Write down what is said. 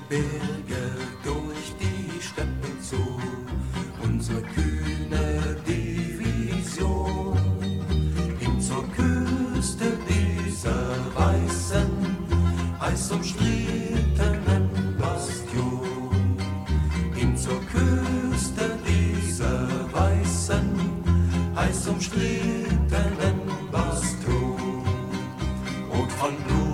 Berge durch die Steppen zu, unsere kühne Division, hin zur Küste dieser weißen, heiß umstrittenen Bastion, hin zur Küste dieser weißen, heiß umstrittenen Bastion, und von Blut